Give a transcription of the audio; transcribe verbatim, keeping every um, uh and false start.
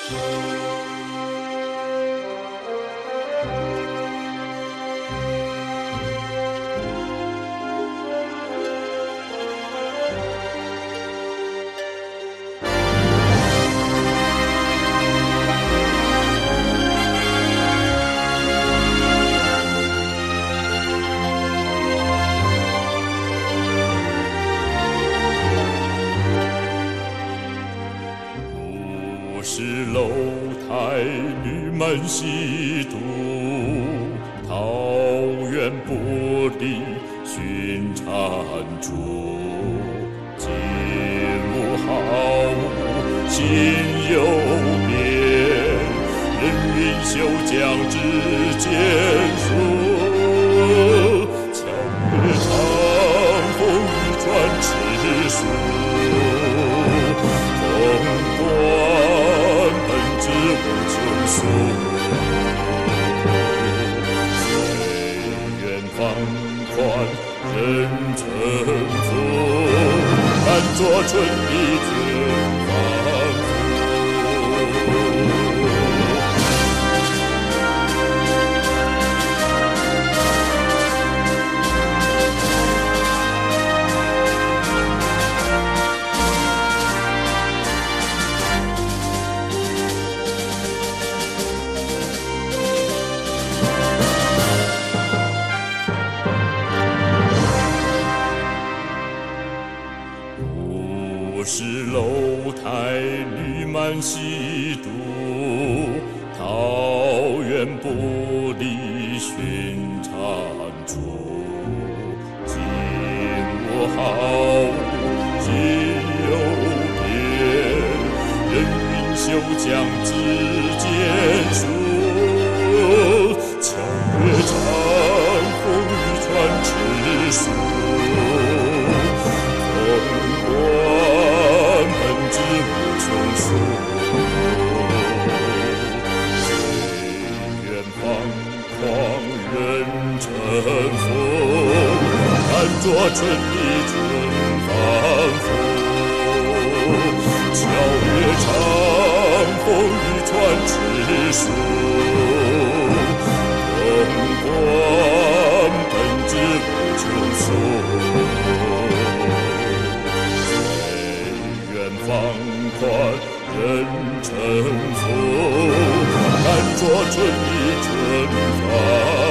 是楼台绿满西渡，桃源不离寻常处。今无好物，心有变，人云休将之间数。巧月长风雨传世俗。水源放宽人成福，看作春意春芳福。不是楼台绿满西渡，桃源不离寻常处。今无好物，今有变，人云休将之间数。巧月长风雨传世俗。春风，看作春意春芳福。巧月长风雨传世俗，风光本质不求速。水源放宽人成福，看作春意春芳。